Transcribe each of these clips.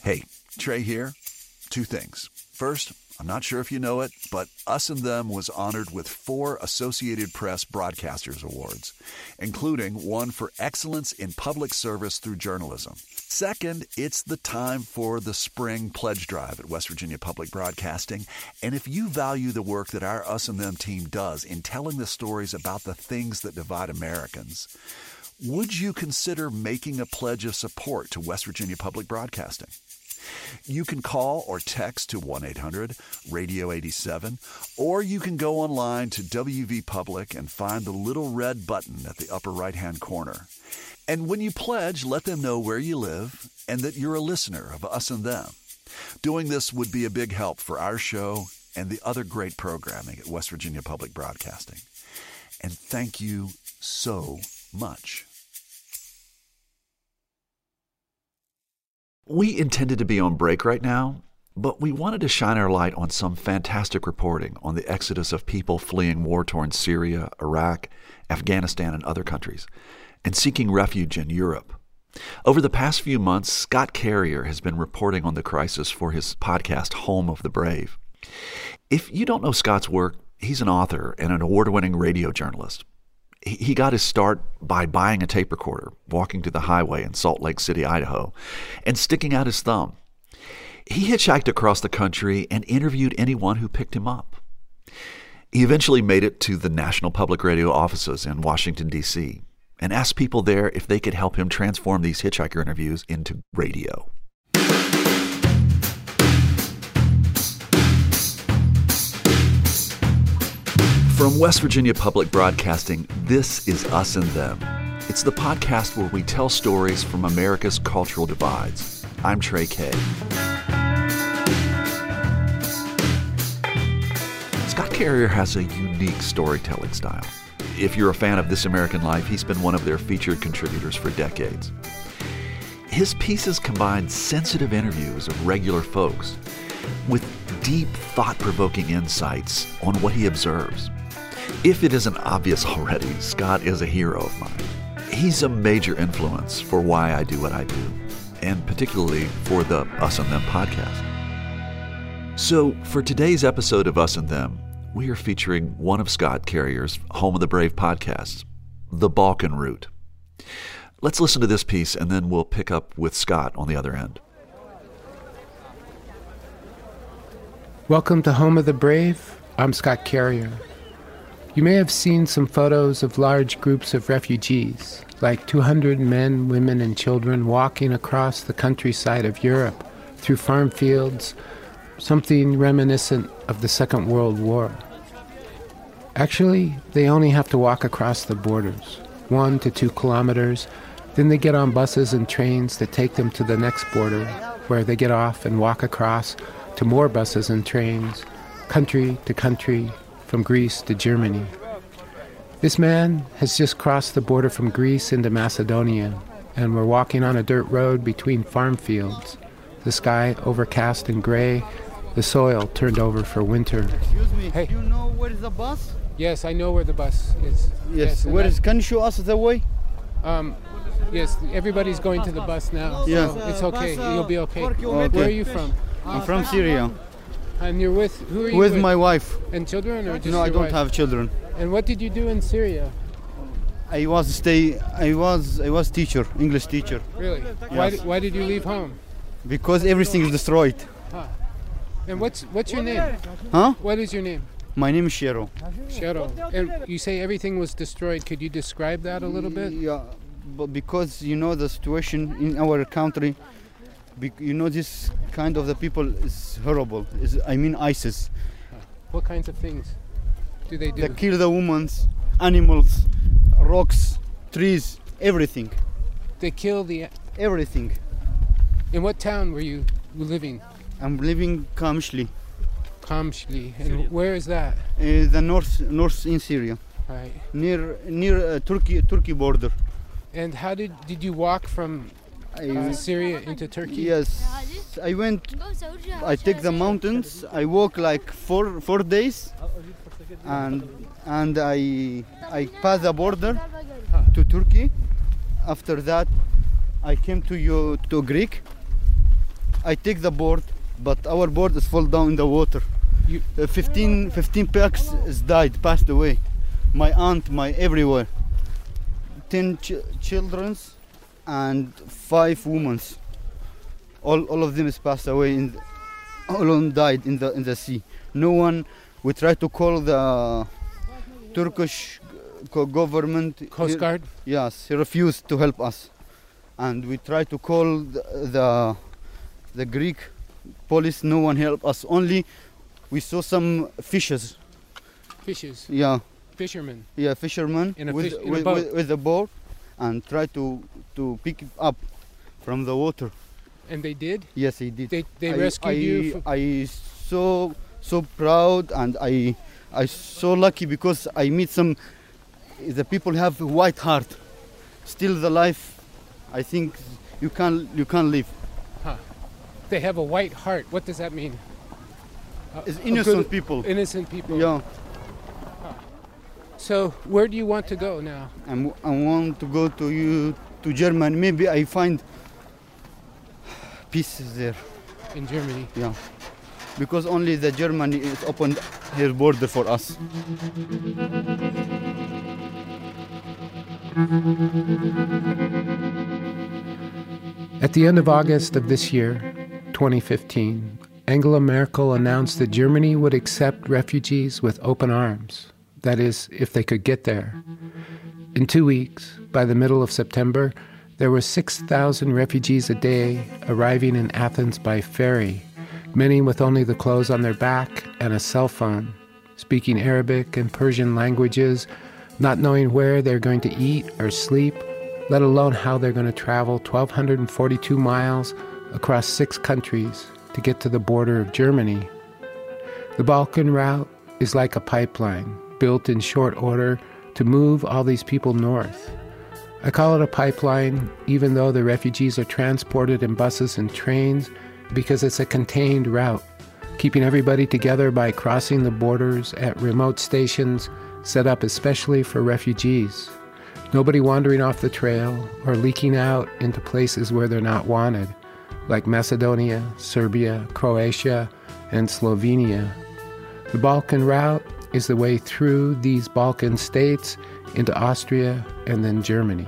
Hey, Trey here. Two things. First, I'm not sure if you know it, but Us and Them was honored with 4 Associated Press Broadcasters Awards, including one for excellence in public service through journalism. Second, it's the time for the spring pledge drive at West Virginia Public Broadcasting. And if you value the work that our Us and Them team does in telling the stories about the things that divide Americans, would you consider making a pledge of support to West Virginia Public Broadcasting? You can call or text to 1-800-RADIO-87, or you can go online to WV Public and find the little red button at the upper right-hand corner. And when you pledge, let them know where you live and that you're a listener of Us and Them. Doing this would be a big help for our show and the other great programming at West Virginia Public Broadcasting. And thank you so much. We intended to be on break right now, but we wanted to shine our light on some fantastic reporting on the exodus of people fleeing war-torn Syria, Iraq, Afghanistan, and other countries, and seeking refuge in Europe. Over the past few months, Scott Carrier has been reporting on the crisis for his podcast, Home of the Brave. If you don't know Scott's work, he's an author and an award-winning radio journalist. He got his start by buying a tape recorder, walking to the highway in Salt Lake City, Idaho, and sticking out his thumb. He hitchhiked across the country and interviewed anyone who picked him up. He eventually made it to the National Public Radio offices in Washington, D.C., and asked people there if they could help him transform these hitchhiker interviews into radio. From West Virginia Public Broadcasting, this is Us and Them. It's the podcast where we tell stories from America's cultural divides. I'm Trey Kay. Scott Carrier has a unique storytelling style. If you're a fan of This American Life, he's been one of their featured contributors for decades. His pieces combine sensitive interviews of regular folks with deep, thought-provoking insights on what he observes. If it isn't obvious already, Scott is a hero of mine. He's a major influence for why I do what I do, and particularly for the Us and Them podcast. So for today's episode of Us and Them, we are featuring one of Scott Carrier's Home of the Brave podcasts, The Balkan Route. Let's listen to this piece, and then we'll pick up with Scott on the other end. Welcome to Home of the Brave. I'm Scott Carrier. You may have seen some photos of large groups of refugees, like 200 men, women, and children walking across the countryside of Europe through farm fields, something reminiscent of the Second World War. Actually, they only have to walk across the borders, 1 to 2 kilometers, then they get on buses and trains that take them to the next border, where they get off and walk across to more buses and trains, country to country, from Greece to Germany. This man has just crossed the border from Greece into Macedonia, and we're walking on a dirt road between farm fields. The sky overcast and gray, the soil turned over for winter. Excuse me, Hey. do you know where is the bus? Yes, I know where the bus is. Yes, where is, can you show us the way? Yes, everybody's going to the bus now, so Yeah. it's okay. You'll be okay. Okay. Where are you from? I'm from Syria, And you're with, who are you with my wife. And children, or just No, I your don't wife? have children. And what did you do in Syria? I was teacher, English teacher, Really? Yes. Why did you leave home? because everything is destroyed. And what's your name? Huh? What is your name? My name is Shero. Shero. And you say everything was destroyed. Could you describe that a little bit? Yeah, but because you know the situation in our country, you know this kind of the people is horrible. I mean ISIS. What kinds of things do they do? They kill the women, animals, rocks, trees, everything. They kill the... Everything. In what town were you living? I'm living Kamishli, Kamishli. And where is that? the north in Syria, Right. near Turkey border. And how did you walk from Syria into Turkey? Yes, I take the mountains. I walk like four days, and I pass the border to Turkey. After that, I came to Greek. I take the board, but our board is fall down in the water. 15 packs is died, passed away. My aunt, my everywhere. 10 children's and 5 women's. All of them is passed away. All of them died in the sea. No one. We try to call the Turkish government. Coast Guard? Yes, he refused to help us. And we try to call the Greek police. No one helped us. Only we saw some fishes. Fishes? Yeah. Fishermen? Yeah, fishermen In a with boat? with a boat, and try to pick it up from the water. And they did? Yes, he did. They rescued you? I so proud, and I so lucky because I meet some. The people have a white heart. Still the life. I think you can't live. Huh. They have a white heart. What does that mean? It's innocent people. Innocent people. Yeah. So where do you want to go now? I want to go to Germany. Maybe I find peace there. In Germany? Yeah. Because only the Germany is opened her border for us. At the end of August of this year, 2015, Angela Merkel announced that Germany would accept refugees with open arms. That is, if they could get there. In 2 weeks, by the middle of September, there were 6,000 refugees a day arriving in Athens by ferry, many with only the clothes on their back and a cell phone, speaking Arabic and Persian languages, not knowing where they're going to eat or sleep, let alone how they're going to travel 1,242 miles across 6 countries to get to the border of Germany. The Balkan route is like a pipeline built in short order to move all these people north. I call it a pipeline, even though the refugees are transported in buses and trains, because it's a contained route, keeping everybody together by crossing the borders at remote stations set up especially for refugees. Nobody wandering off the trail or leaking out into places where they're not wanted, like Macedonia, Serbia, Croatia, and Slovenia. The Balkan route is the way through these Balkan states into Austria and then Germany.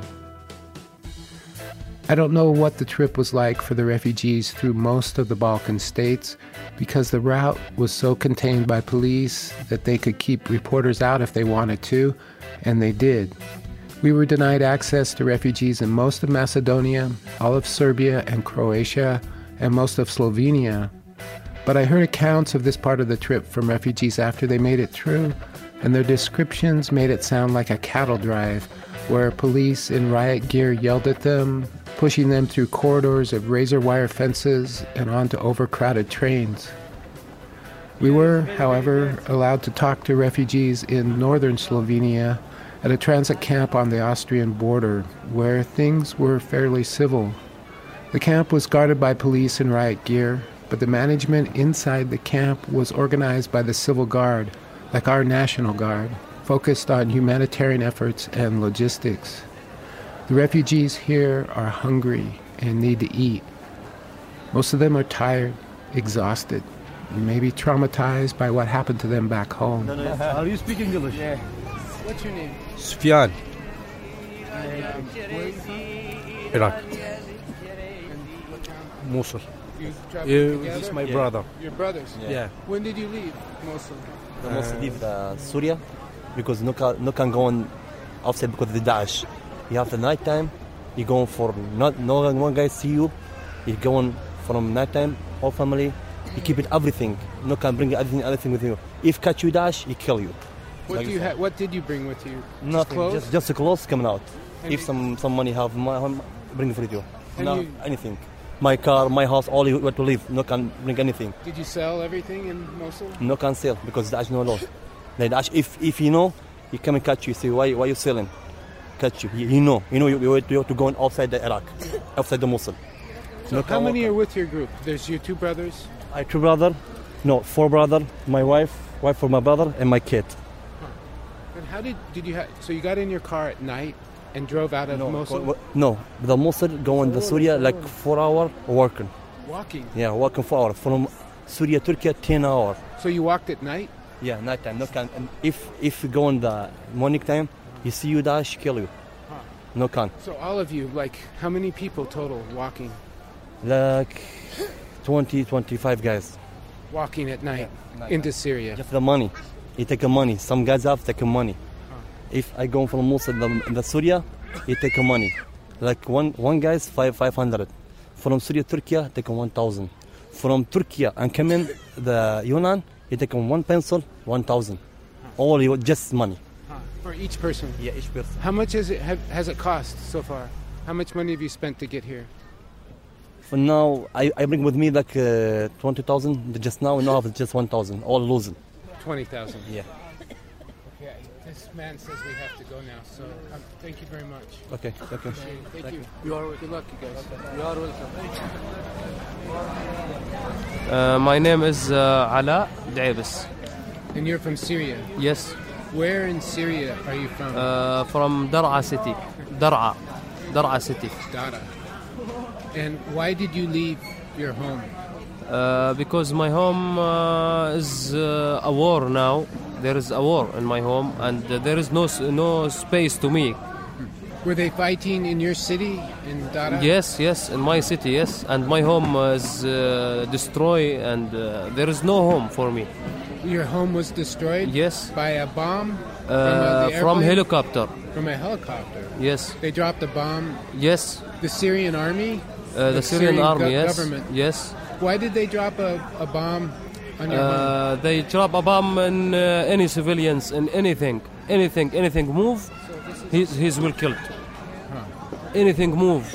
I don't know what the trip was like for the refugees through most of the Balkan states because the route was so contained by police that they could keep reporters out if they wanted to, and they did. We were denied access to refugees in most of Macedonia, all of Serbia and Croatia, and most of Slovenia. But I heard accounts of this part of the trip from refugees after they made it through, and their descriptions made it sound like a cattle drive, where police in riot gear yelled at them, pushing them through corridors of razor wire fences and onto overcrowded trains. We were, however, allowed to talk to refugees in northern Slovenia at a transit camp on the Austrian border, where things were fairly civil. The camp was guarded by police in riot gear, but the management inside the camp was organized by the Civil Guard, like our National Guard, focused on humanitarian efforts and logistics. The refugees here are hungry and need to eat. Most of them are tired, exhausted, and maybe traumatized by what happened to them back home. Are you speaking English? Yeah. What's your name? Sufyan. Iraq. Mosul. You traveled This is together? my brother. Your brothers? Yeah. When did you leave Mosul? Most leave Syria because no can go on outside because of the Daesh. You have the night time. You going for no one guy see you. You going from night time. All family. You keep it everything. No can bring everything with you. If catch you Daesh, he kill you. What Like do you that. What did you bring with you? Nothing. clothes? Just the clothes coming out. And If some money have bring it for you. And No you- anything. My car, my house, all you want to live. No can bring anything. Did you sell everything in Mosul? No can sell because Daesh no law. Like Daesh, if you know, he come and catch you. Say why you selling? Catch you. He know you have to go outside the Iraq, outside the Mosul. So how many are with your group? There's your 2 brothers? I have 2 brothers, no 4 brothers. My wife for my brother, and my kid. And how did you so you got in your car at night and drove out of Mosul? No, the Mosul going to Syria like 4 hour working. Walking. Yeah, walking 4 hours. From Syria, Turkey, 10 hours. So you walked at night? Yeah, night time. No can. And if you go in the morning time, you see you Daesh kill you. No can. So all of you, like, how many people total walking? Like 20, 25 guys. Walking at night night. into Syria. Just the money. You take the money. Some guys have taken money. If I go from Mosul in the Syria, you take the money. Like one guy's 500. From Syria, Turkey, take 1,000. From Turkey and come in the Yunan, you take one pencil, 1,000. All you just money. For each person? Yeah, each person. How much has it cost so far? How much money have you spent to get here? For now, I bring with me like 20,000. Just now, I have just 1,000. All losing. 20,000. Yeah. Okay. This man says we have to go now. So thank you very much. Okay. Okay. Thank you. Good luck, you guys. You are welcome. My name is Ala Daibis. And you're from Syria. Yes. Where in Syria are you from? From Dar'a city. Dar'a city. Dara. And why did you leave your home? Because my home is a war now. There is a war in my home, and there is no space to me. Were they fighting in your city, in Dara? Yes, in my city, yes. And my home is destroyed, and there is no home for me. Your home was destroyed? Yes. By a bomb? From helicopter. From a helicopter? Yes. They dropped a bomb? Yes. The Syrian army? The Syrian army, yes. Government? Yes. Why did they drop a bomb on your home? They drop a bomb in any civilians, in anything move, he's will killed. Anything move,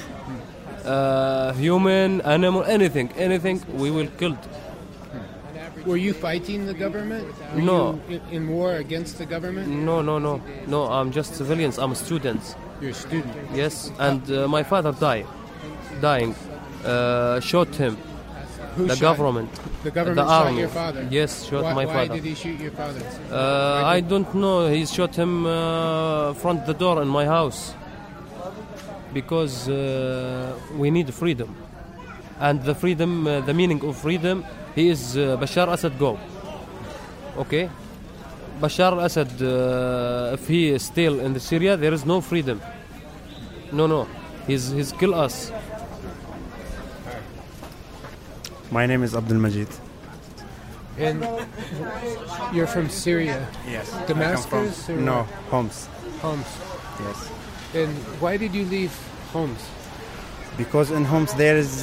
human, animal, anything, we will killed. Were you fighting the government? Were No. you in war against the government? No, I'm just civilians, I'm students. You're a student? Yes, and my father dying, shot him. Who The shot? government. The government the shot army. your father? Yes, shot my Why father. did he shoot your father? I don't know. He shot him front the door in my house because we need freedom, and the freedom, the meaning of freedom, he is Bashar Assad go. Okay, Bashar Assad, if he is still in the Syria, there is no freedom. No, he's kill us. My name is Abdul Majid. And you're from Syria? Yes. Damascus? Or No, Homs. Homs. Yes. And why did you leave Homs? Because in Homs there is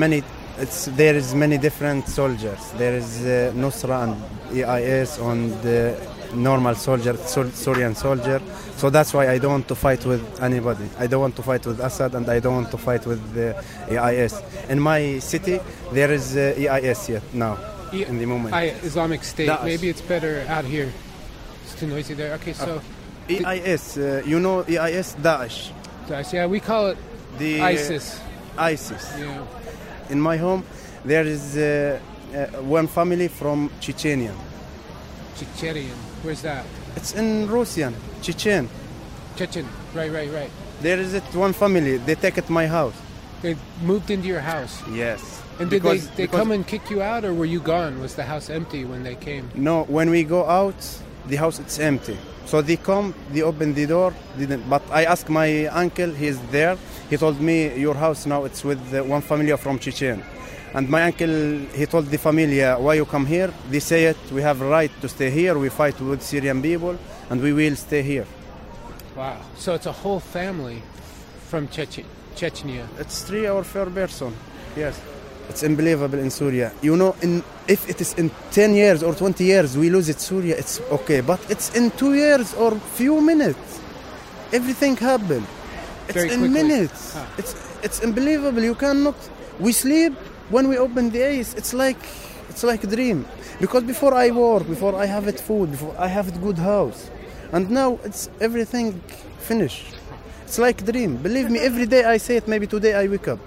many different soldiers. There is Nusra and EIS and normal soldier, Syrian soldier. So that's why I don't want to fight with anybody. I don't want to fight with Assad, and I don't want to fight with the EIS. In my city, there is EIS yet now, in the moment. Islamic State. Daesh. Maybe it's better out here. It's too noisy there. Okay, so... EIS, you know EIS? Daesh. Daesh, yeah, we call it The ISIS. ISIS. Yeah. In my home, there is one family from Chechnya. Chechenian. Where's that? It's in Russian, Chechen. Chechen. Right. There is one family. They take it my house. They moved into your house. Yes. And did they come and kick you out, or were you gone? Was the house empty when they came? No, when we go out, the house it's empty. So they come, they open the door. But I asked my uncle, he's there. He told me, your house now it's with one family from Chechen. And my uncle, he told the family, why you come here? They say it, we have a right to stay here. We fight with Syrian people, and we will stay here. Wow. So it's a whole family from Chechnya. It's 3 or 4 person. Yes. It's unbelievable in Syria. You know, if it is in 10 years or 20 years we lose it Syria, it's okay. But it's in 2 years or few minutes. Everything happened. It's Very in quickly. minutes. Huh. It's unbelievable. You cannot. We sleep when we open the eyes. It's like a dream. Because before I work, before I have it food, before I have a good house, and now it's everything finished. It's like a dream. Believe me, every day I say it. Maybe today I wake up.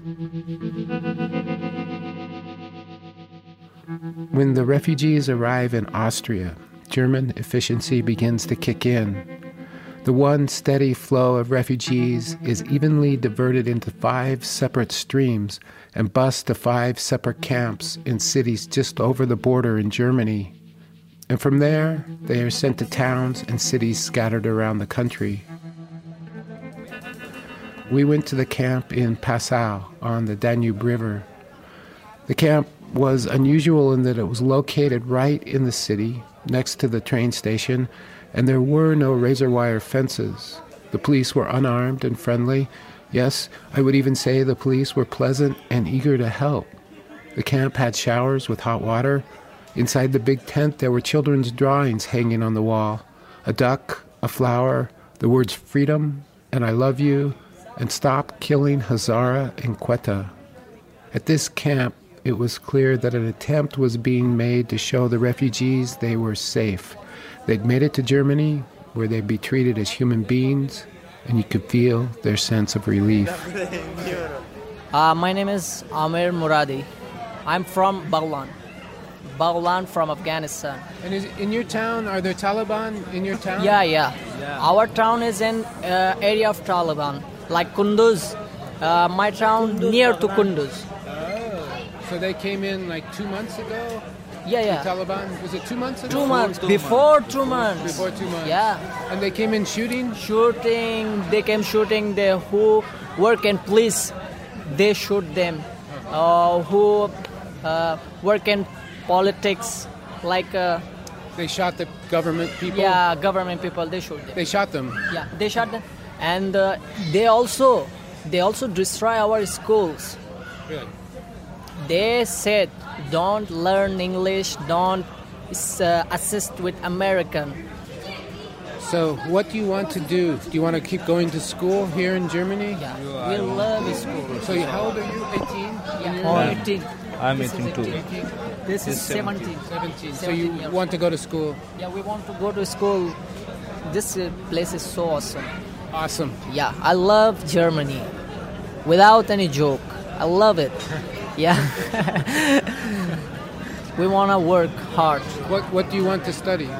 When the refugees arrive in Austria, German efficiency begins to kick in. The one steady flow of refugees is evenly diverted into 5 separate streams and bused to 5 separate camps in cities just over the border in Germany. And from there, they are sent to towns and cities scattered around the country. We went to the camp in Passau on the Danube River. The camp was unusual in that it was located right in the city, next to the train station, and there were no razor wire fences. The police were unarmed and friendly. Yes, I would even say the police were pleasant and eager to help. The camp had showers with hot water. Inside the big tent, there were children's drawings hanging on the wall. A duck, a flower, the words freedom and I love you, and stop killing Hazara and Quetta. At this camp, it was clear that an attempt was being made to show the refugees they were safe. They'd made it to Germany, where they'd be treated as human beings, and you could feel their sense of relief. My name is Amir Muradi. I'm from Baghlan from Afghanistan. And in your town, are there Taliban in your town? Yeah. Our town is in area of Taliban, like Kunduz. My town near to Kunduz. So they came in like 2 months ago? Yeah. The Taliban, was it 2 months ago? 2 months. Before 2 months. Before 2 months. Yeah. And they came in shooting? They came shooting. Who work in police, they shoot them. Who work in politics, like... they shot the government people? Yeah, government people, they shoot them. They shot them? Yeah, they shot them. And they also destroy our schools. Really? They said, don't learn English, don't assist with American. So what do you want to do? Do you want to keep going to school here in Germany? Yeah, we love school. So how old are you, 18? Yeah, 18. I'm 18 too. This is 17. 17. So you want to go to school? Yeah, we want to go to school. This place is so awesome. Awesome. Yeah, I love Germany. Without any joke. I love it. Yeah. We want to work hard. What do you want to study?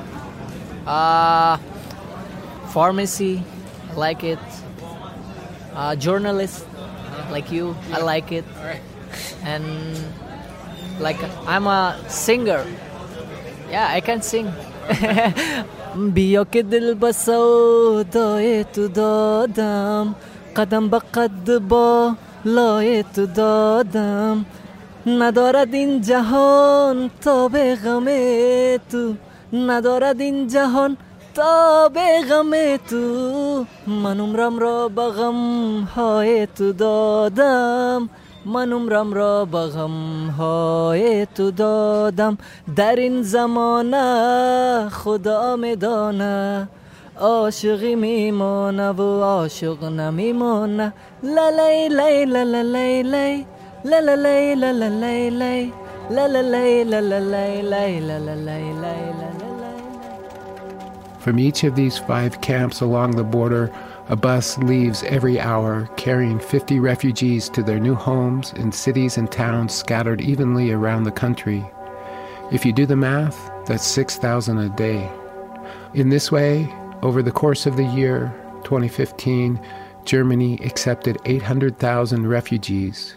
Pharmacy, I like it. Journalist, like you, I like it. All right. And like I'm a singer. Yeah, I can sing. Biyo ke dil baso doye tu dodam qadam ba qad ba loye tu dodam nadarad in jahon tobe ghame tu nadarad in jahon tobe ghame tu manum ram ro bagam hoye tu dodam منم رم را بغم های تو دادم در این زمانه خدا میدانه عاشقی میمانه و عاشق نمیمانه لا لی لی لا لا لی لی لا لا لی لا لا لی لی لا لا لی لا لا لی لی لا لا لی لی. From each of these 5 camps along the border, a bus leaves every hour, carrying 50 refugees to their new homes in cities and towns scattered evenly around the country. If you do the math, that's 6,000 a day. In this way, over the course of the year 2015, Germany accepted 800,000 refugees.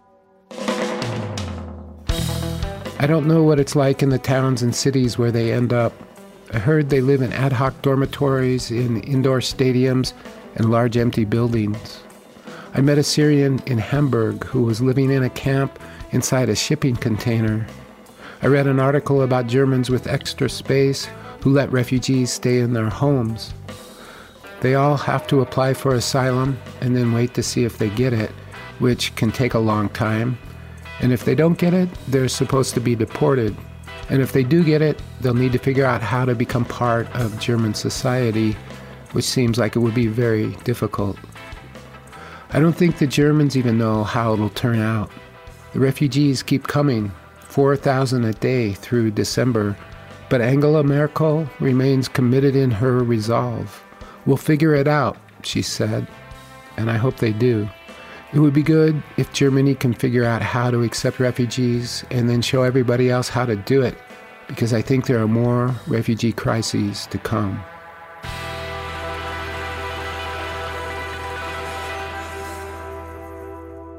I don't know what it's like in the towns and cities where they end up. I heard they live in ad hoc dormitories, in indoor stadiums, and large empty buildings. I met a Syrian in Hamburg who was living in a camp inside a shipping container. I read an article about Germans with extra space who let refugees stay in their homes. They all have to apply for asylum and then wait to see if they get it, which can take a long time. And if they don't get it, they're supposed to be deported. And if they do get it, they'll need to figure out how to become part of German society, which seems like it would be very difficult. I don't think the Germans even know how it'll turn out. The refugees keep coming, 4,000 a day through December, but Angela Merkel remains committed in her resolve. We'll figure it out, she said, and I hope they do. It would be good if Germany can figure out how to accept refugees and then show everybody else how to do it, because I think there are more refugee crises to come.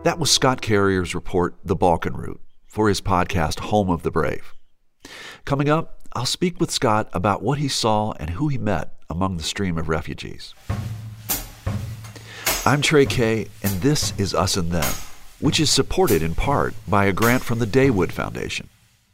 That was Scott Carrier's report, The Balkan Route, for his podcast, Home of the Brave. Coming up, I'll speak with Scott about what he saw and who he met among the stream of refugees. I'm Trey Kay, and this is Us and Them, which is supported in part by a grant from the Daywood Foundation.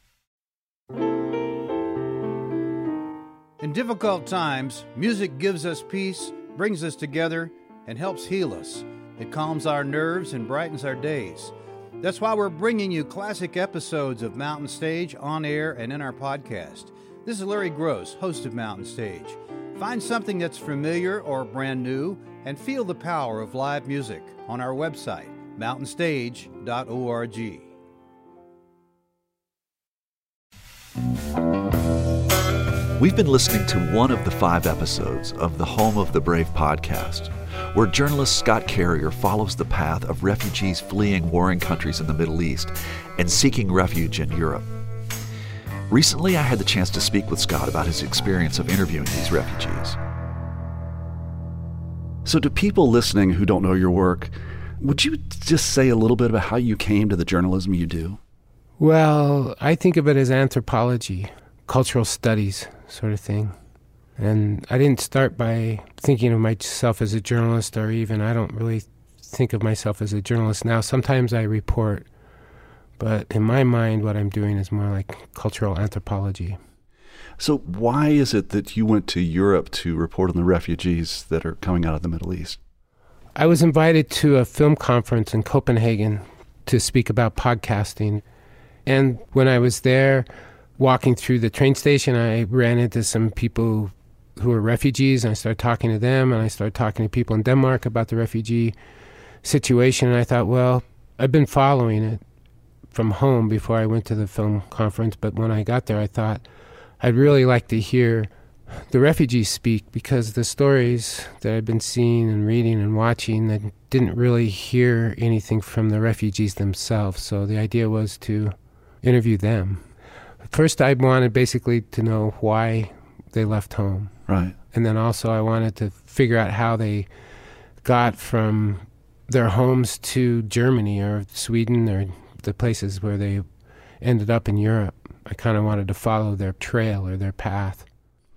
In difficult times, music gives us peace, brings us together, and helps heal us. It calms our nerves and brightens our days. That's why we're bringing you classic episodes of Mountain Stage on air and in our podcast. This is Larry Gross, host of Mountain Stage. Find something that's familiar or brand new and feel the power of live music on our website, mountainstage.org. We've been listening to one of the 5 episodes of the Home of the Brave podcast, where journalist Scott Carrier follows the path of refugees fleeing warring countries in the Middle East and seeking refuge in Europe. Recently, I had the chance to speak with Scott about his experience of interviewing these refugees. So to people listening who don't know your work, would you just say a little bit about how you came to the journalism you do? Well, I think of it as anthropology, cultural studies sort of thing. And I didn't start by thinking of myself as a journalist, or even I don't really think of myself as a journalist now. Sometimes I report, but in my mind what I'm doing is more like cultural anthropology. So why is it that you went to Europe to report on the refugees that are coming out of the Middle East? I was invited to a film conference in Copenhagen to speak about podcasting. And when I was there, walking through the train station, I ran into some people who were refugees, and I started talking to them, and I started talking to people in Denmark about the refugee situation. And I thought, well, I've been following it from home before I went to the film conference, but when I got there, I thought I'd really like to hear the refugees speak, because the stories that I've been seeing and reading and watching, that didn't really hear anything from the refugees themselves. So the idea was to interview them. First, I wanted basically to know why they left home. Right. And then also I wanted to figure out how they got from their homes to Germany or Sweden or the places where they ended up in Europe. I kind of wanted to follow their trail or their path.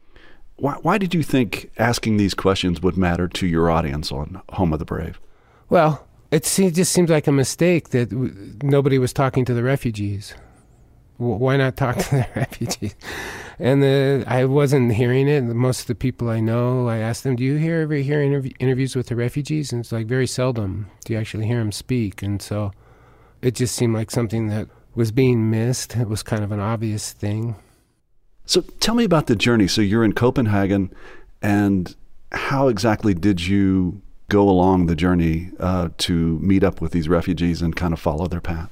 Why did you think asking these questions would matter to your audience on Home of the Brave? Well, it just seems like a mistake that nobody was talking to the refugees. Why not talk to the refugees? And I wasn't hearing it. Most of the people I know, I asked them, do you ever hear interviews with the refugees? And it's like very seldom do you actually hear them speak. And so it just seemed like something that was being missed. It was kind of an obvious thing. So tell me about the journey. So you're in Copenhagen, and how exactly did you go along the journey to meet up with these refugees and kind of follow their path?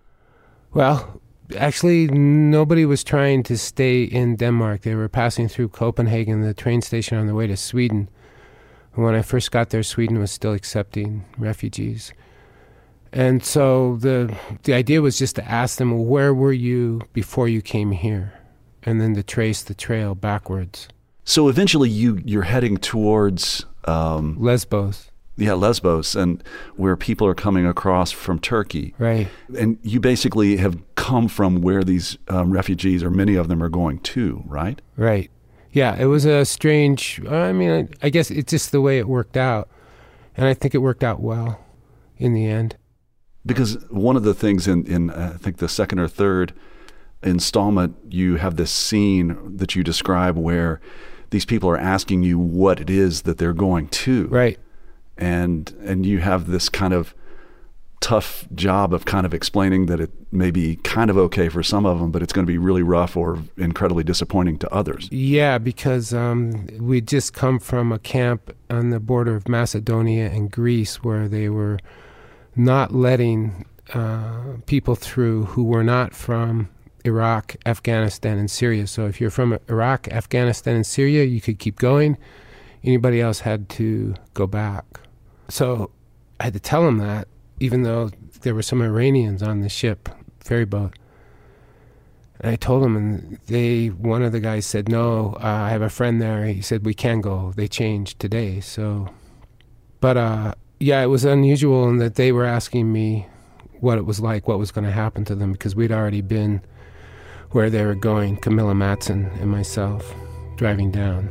Well, actually, nobody was trying to stay in Denmark. They were passing through Copenhagen, the train station, on the way to Sweden. When I first got there, Sweden was still accepting refugees. And so the idea was just to ask them, well, where were you before you came here? And then to trace the trail backwards. So eventually you're heading towards... Lesbos. Yeah, Lesbos, and where people are coming across from Turkey. Right. And you basically have come from where these refugees, or many of them, are going to, right? Right. Yeah, it was a strange... I guess it's just the way it worked out. And I think it worked out well in the end. Because one of the things in I think the second or third installment, you have this scene that you describe where these people are asking you what it is that they're going to. Right. And you have this kind of tough job of kind of explaining that it may be kind of okay for some of them, but it's going to be really rough or incredibly disappointing to others. Yeah, because we'd just come from a camp on the border of Macedonia and Greece where they were not letting people through who were not from Iraq, Afghanistan, and Syria. So if you're from Iraq, Afghanistan, and Syria, you could keep going. Anybody else had to go back. So I had to tell them that, even though there were some Iranians on the ship, ferry boat. And I told them, and one of the guys said, no, I have a friend there. He said, we can go. They changed today. So, but Yeah, it was unusual in that they were asking me what it was like, what was going to happen to them, because we'd already been where they were going, Camilla Matson and myself, driving down.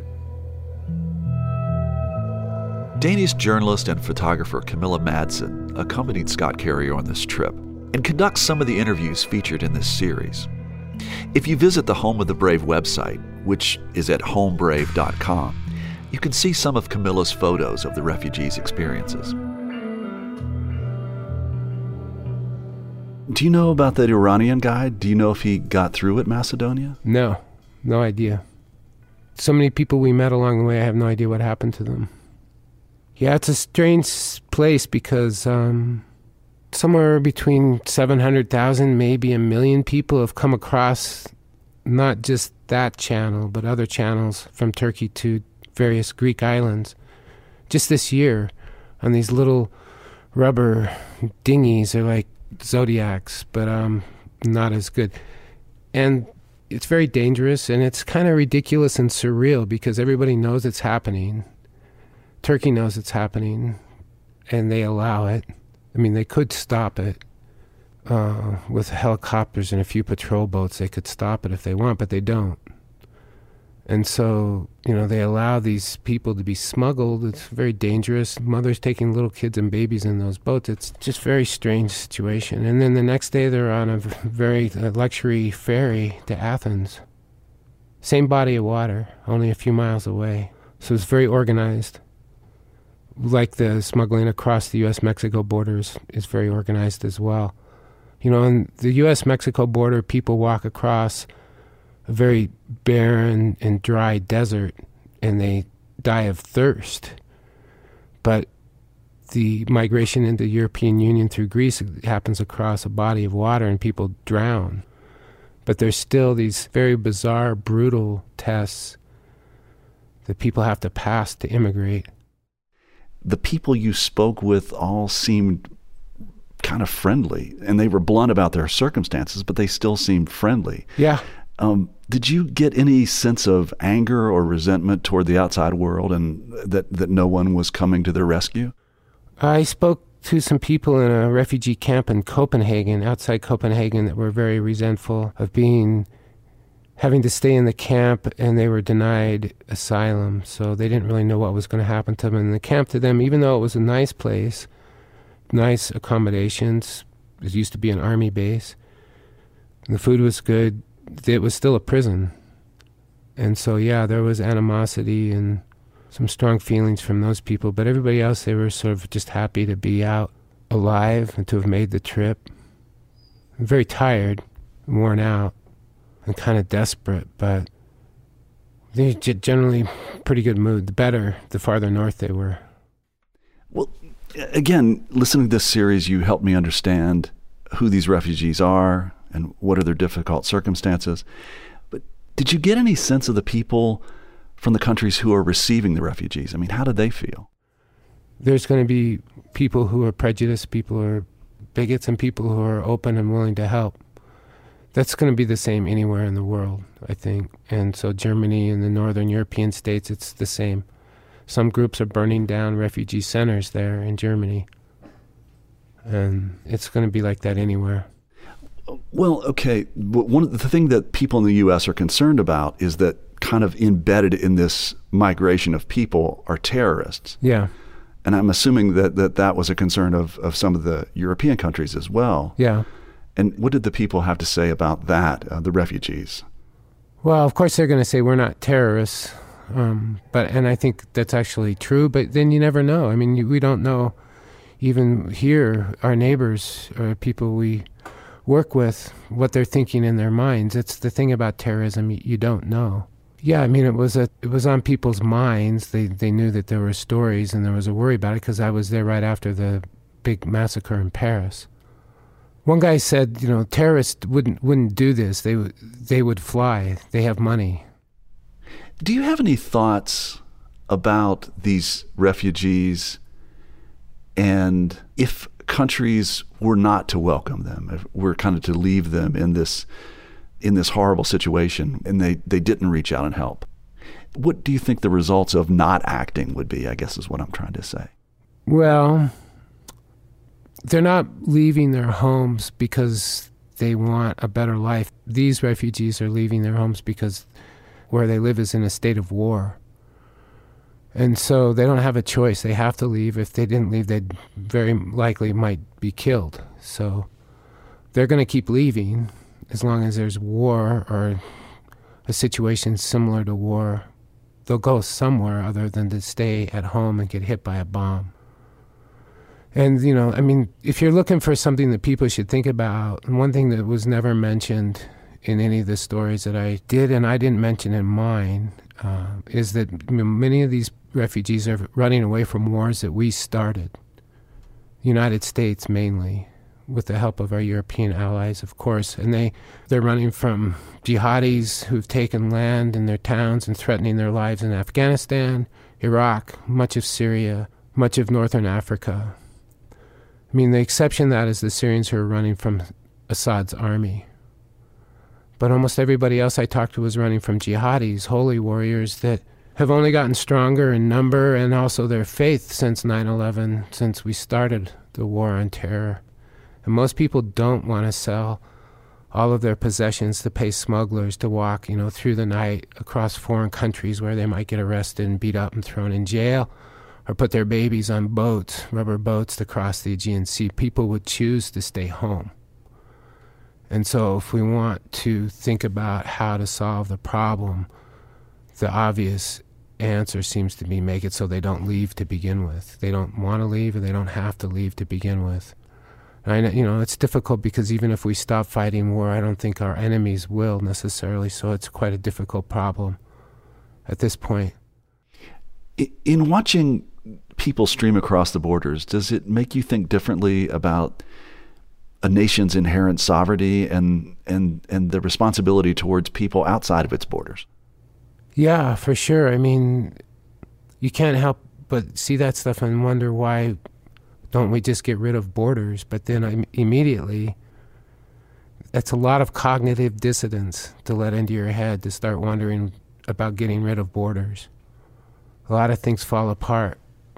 Danish journalist and photographer Camilla Madsen accompanied Scott Carrier on this trip and conducts some of the interviews featured in this series. If you visit the Home of the Brave website, which is at homebrave.com, you can see some of Camilla's photos of the refugees' experiences. Do you know about that Iranian guy? Do you know if he got through at Macedonia? No idea. So many people we met along the way, I have no idea what happened to them. Yeah, it's a strange place because somewhere between 700,000, maybe 1 million people have come across not just that channel, but other channels from Turkey to various Greek islands. Just this year, on these little rubber dinghies, they're like Zodiacs, but not as good. And it's very dangerous, and it's kind of ridiculous and surreal because everybody knows it's happening. Turkey knows it's happening, and they allow it. I mean, they could stop it. With helicopters and a few patrol boats, they could stop it if they want, but they don't. And so, they allow these people to be smuggled. It's very dangerous. Mothers taking little kids and babies in those boats. It's just a very strange situation. And then the next day, they're on a very luxury ferry to Athens. Same body of water, only a few miles away. So it's very organized. Like the smuggling across the U.S.-Mexico borders is very organized as well. On the U.S.-Mexico border, people walk across a very barren and dry desert, and they die of thirst. But the migration into the European Union through Greece happens across a body of water, and people drown. But there's still these very bizarre, brutal tests that people have to pass to immigrate. The people you spoke with all seemed kind of friendly, and they were blunt about their circumstances, but they still seemed friendly. Yeah. Did you get any sense of anger or resentment toward the outside world and that no one was coming to their rescue? I spoke to some people in a refugee camp in Copenhagen, outside Copenhagen, that were very resentful of having to stay in the camp, and they were denied asylum, so they didn't really know what was going to happen to them in the camp. To them, even though it was a nice place, nice accommodations, it used to be an army base, the food was good, it was still a prison. And so, yeah, there was animosity and some strong feelings from those people, but everybody else, they were sort of just happy to be out alive and to have made the trip. Very tired, worn out, and kind of desperate, but they're generally pretty good mood. The better, the farther north they were. Well, again, listening to this series, you helped me understand who these refugees are and what are their difficult circumstances. But did you get any sense of the people from the countries who are receiving the refugees? I mean, how did they feel? There's going to be people who are prejudiced, people who are bigots, and people who are open and willing to help. That's going to be the same anywhere in the world, I think. And so Germany and the northern European states, it's the same. Some groups are burning down refugee centers there in Germany. And it's going to be like that anywhere. Well, okay. One of the thing that people in the U.S. are concerned about is that kind of embedded in this migration of people are terrorists. Yeah. And I'm assuming that was a concern of some of the European countries as well. Yeah. And what did the people have to say about that, the refugees? Well, of course they're going to say we're not terrorists, and I think that's actually true. But then you never know. I mean, we don't know. Even here, our neighbors or people we work with, what they're thinking in their minds. It's the thing about terrorism; you don't know. Yeah, I mean, it was on people's minds. They knew that there were stories and there was a worry about it because I was there right after the big massacre in Paris. One guy said, terrorists wouldn't do this. They would fly. They have money. Do you have any thoughts about these refugees and if countries were not to welcome them, if we're kind of to leave them in this horrible situation and they didn't reach out and help? What do you think the results of not acting would be, I guess is what I'm trying to say? Well, they're not leaving their homes because they want a better life. These refugees are leaving their homes because where they live is in a state of war. And so they don't have a choice. They have to leave. If they didn't leave, they'd very likely might be killed. So they're going to keep leaving as long as there's war or a situation similar to war. They'll go somewhere other than to stay at home and get hit by a bomb. And, you know, I mean, if you're looking for something that people should think about, and one thing that was never mentioned in any of the stories that I did, and I didn't mention in mine, is that many of these refugees are running away from wars that we started. The United States mainly, with the help of our European allies, of course. And they're running from jihadis who've taken land in their towns and threatening their lives in Afghanistan, Iraq, much of Syria, much of northern Africa. I mean, the exception to that is the Syrians who are running from Assad's army. But almost everybody else I talked to was running from jihadis, holy warriors that have only gotten stronger in number and also their faith since 9/11, since we started the war on terror. And most people don't want to sell all of their possessions to pay smugglers to walk, you know, through the night across foreign countries where they might get arrested and beat up and thrown in jail, or put their babies on boats, rubber boats, to cross the Aegean Sea. People would choose to stay home. And so if we want to think about how to solve the problem, the obvious answer seems to be make it so they don't leave to begin with. They don't want to leave, or they don't have to leave to begin with. And I know, you know, it's difficult because even if we stop fighting war, I don't think our enemies will necessarily, so it's quite a difficult problem at this point. In watching people stream across the borders, does it make you think differently about a nation's inherent sovereignty and the responsibility towards people outside of its borders? Yeah, for sure. I mean, you can't help but see that stuff and wonder, why don't we just get rid of borders? But then immediately, that's a lot of cognitive dissonance to let into your head, to start wondering about getting rid of borders. A lot of things fall apart.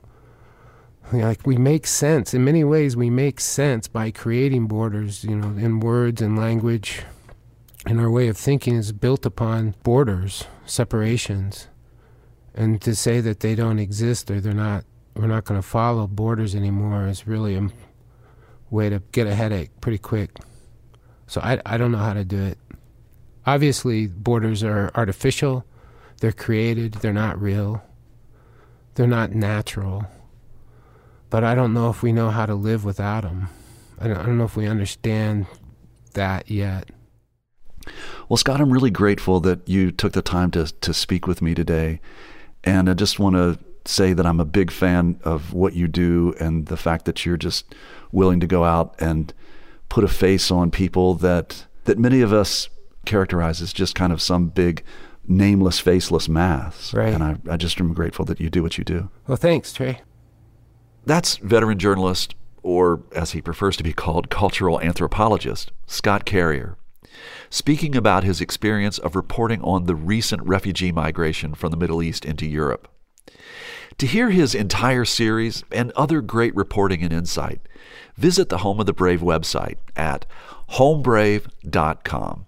Like, we make sense. In many ways, we make sense by creating borders, you know, in words and language. And our way of thinking is built upon borders, separations. And to say that they don't exist, or we're not going to follow borders anymore, is really a way to get a headache pretty quick. So I don't know how to do it. Obviously, borders are artificial. They're created. They're not real. They're not natural. But I don't know if we know how to live without them. I don't know if we understand that yet. Well, Scott, I'm really grateful that you took the time to speak with me today. And I just want to say that I'm a big fan of what you do, and the fact that you're just willing to go out and put a face on people that many of us characterize as just kind of some big nameless, faceless mass. Right. And I just am grateful that you do what you do. Well, thanks, Trey. That's veteran journalist, or as he prefers to be called, cultural anthropologist, Scott Carrier, speaking about his experience of reporting on the recent refugee migration from the Middle East into Europe. To hear his entire series and other great reporting and insight, visit the Home of the Brave website at homebrave.com.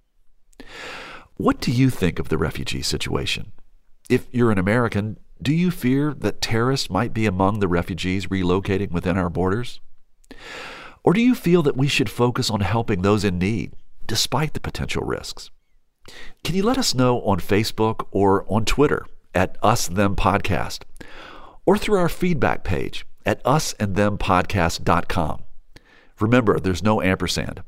What do you think of the refugee situation? If you're an American, do you fear that terrorists might be among the refugees relocating within our borders? Or do you feel that we should focus on helping those in need, despite the potential risks? Can you let us know on Facebook or on Twitter at Us Them Podcast, or through our feedback page at usandthempodcast.com. Remember, there's no ampersand.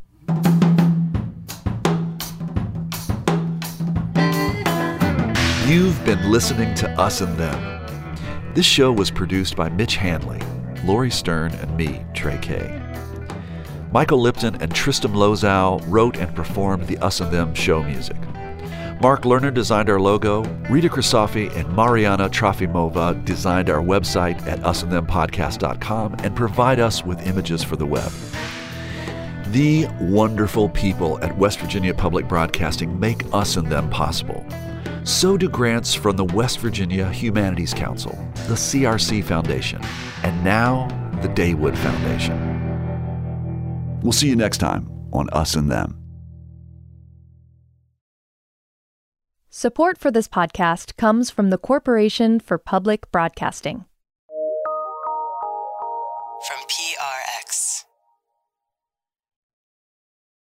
You've been listening to Us and Them. This show was produced by Mitch Hanley, Lori Stern, and me, Trey Kay. Michael Lipton and Tristam Lozow wrote and performed the Us and Them show music. Mark Lerner designed our logo. Rita Kristofi and Mariana Trofimova designed our website at usandthempodcast.com and provide us with images for the web. The wonderful people at West Virginia Public Broadcasting make Us and Them possible. So do grants from the West Virginia Humanities Council, the CRC Foundation, and now the Daywood Foundation. We'll see you next time on Us and Them. Support for this podcast comes from the Corporation for Public Broadcasting. From PRX.